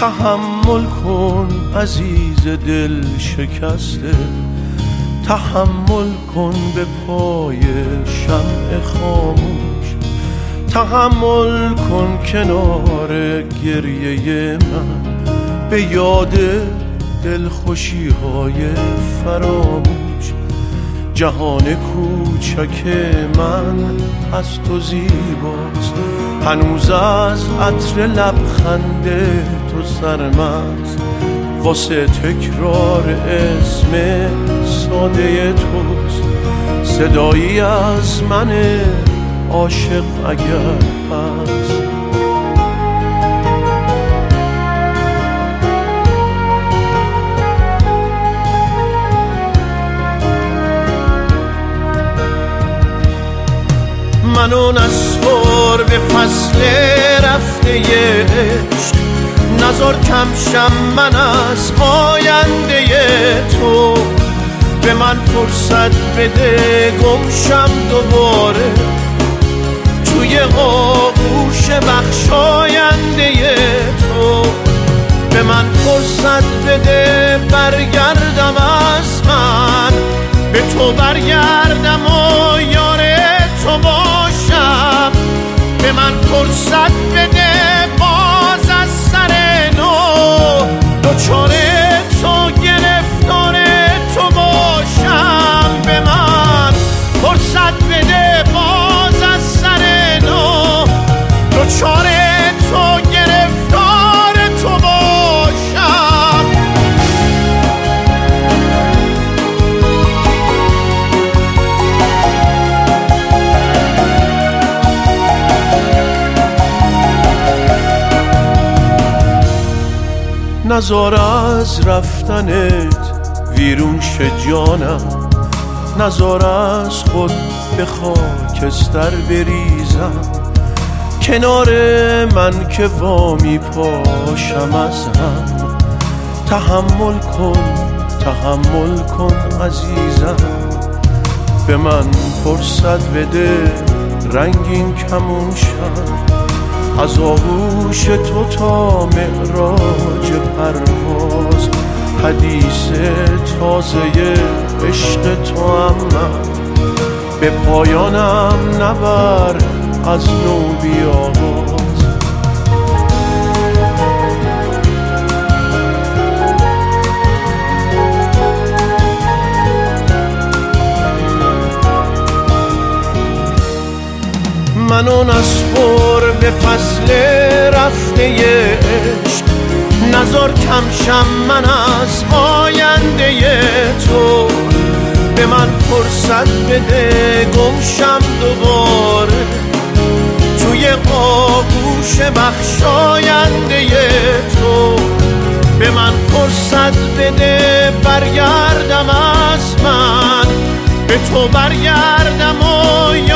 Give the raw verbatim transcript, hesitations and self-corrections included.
تحمل کن عزیز دل شکسته، تحمل کن به پای شمع خاموش، تحمل کن کنار گریه من به یاد دلخوشی های فراموش. جهان کوچک من از تو زیباست، هنوز از عطر لبخند تو سرمست، واسه تکرار اسم ساده توست صدایی از من عاشق اگر هست. منو نسپار به فصل رفته عشق، نزار کمشم من از آینده تو، به من فرصت بده گمشم دوباره توی آغوش بخشاینده تو، به من فرصت بده برگردم از من به تو برگردم و یار تو باشم، به من فرصت بده باز از سر نو دوچاره تو گرفتار تو باشم، به من فرصت بده باز از سر نو دوچاره تو گرفتار تو باشم. نزار از رفتنت ویرون شه جانم، نزار از خود به خاکستر بریزم، کنار من که وامی پاشم از هم. تحمل کن تحمل کن عزیزم، به من فرصت بده رنگین کمون شم، از آغوش تو تا معراج پرواز حدیث تازه عشق تو هم من، به پایانم نبر از نو بیاغاز. منو نسپر به فصل رفته عشق، نزار کمشم من از آینده تو، به من فرصت بده گمشم دوباره توی آغوش بخشاینده تو، به من فرصت بده برگردم از من به تو برگردم و